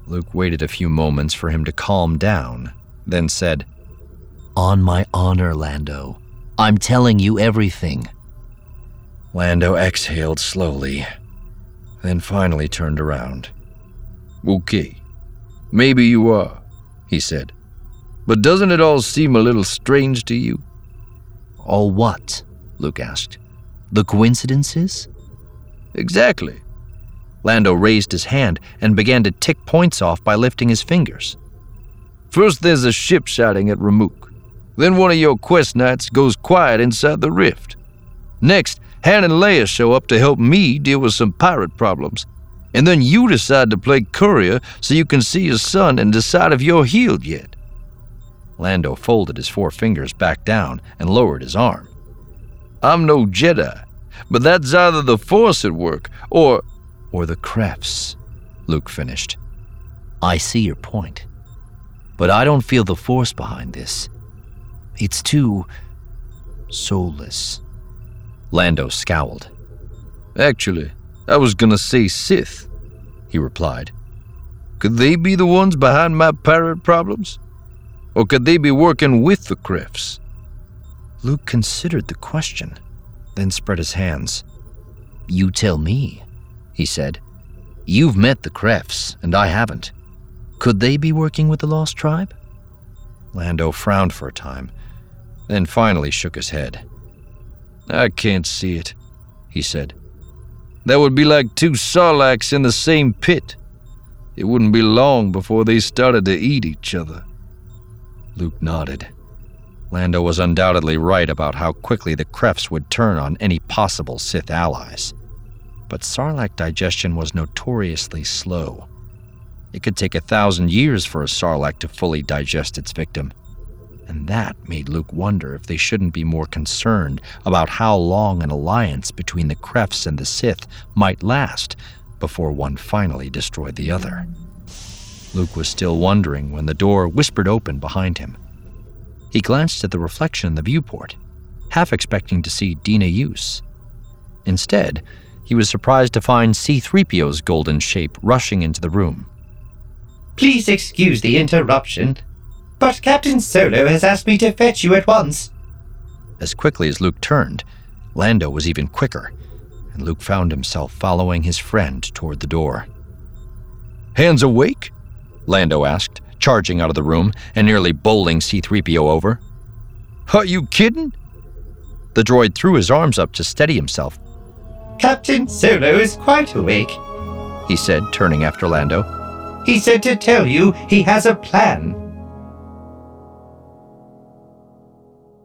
Luke waited a few moments for him to calm down, then said, "On my honor, Lando. I'm telling you everything." Lando exhaled slowly, then finally turned around. "Okay, maybe you are," he said. "But doesn't it all seem a little strange to you?" "All what?" Luke asked. "The coincidences?" "Exactly." Lando raised his hand and began to tick points off by lifting his fingers. "First there's a ship sighting at Ramook. Then one of your quest knights goes quiet inside the rift. Next, Han and Leia show up to help me deal with some pirate problems. And then you decide to play courier so you can see your son and decide if you're healed yet." Lando folded his 4 fingers back down and lowered his arm. "I'm no Jedi, but that's either the Force at work or the Kreffs," Luke finished. "I see your point. But I don't feel the Force behind this. It's too soulless." Lando scowled. "Actually, I was gonna say Sith," he replied. "Could they be the ones behind my pirate problems? Or could they be working with the Kreffs?" Luke considered the question, then spread his hands. "You tell me," he said. "You've met the Kreffs, and I haven't. Could they be working with the Lost Tribe?" Lando frowned for a time, then finally shook his head. "I can't see it," he said. "That would be like 2 Sarlaccs in the same pit. It wouldn't be long before they started to eat each other." Luke nodded. Lando was undoubtedly right about how quickly the Kreffs would turn on any possible Sith allies. But Sarlacc digestion was notoriously slow. It could take 1,000 years for a Sarlacc to fully digest its victim. And that made Luke wonder if they shouldn't be more concerned about how long an alliance between the Kreffs and the Sith might last before one finally destroyed the other. Luke was still wondering when the door whispered open behind him. He glanced at the reflection in the viewport, half expecting to see Dina Yus. Instead, he was surprised to find C-3PO's golden shape rushing into the room. "Please excuse the interruption, but Captain Solo has asked me to fetch you at once." As quickly as Luke turned, Lando was even quicker, and Luke found himself following his friend toward the door. "Han's awake?" Lando asked, charging out of the room and nearly bowling C-3PO over. "Are you kidding?" The droid threw his arms up to steady himself. "Captain Solo is quite awake," he said, turning after Lando. "He said to tell you he has a plan."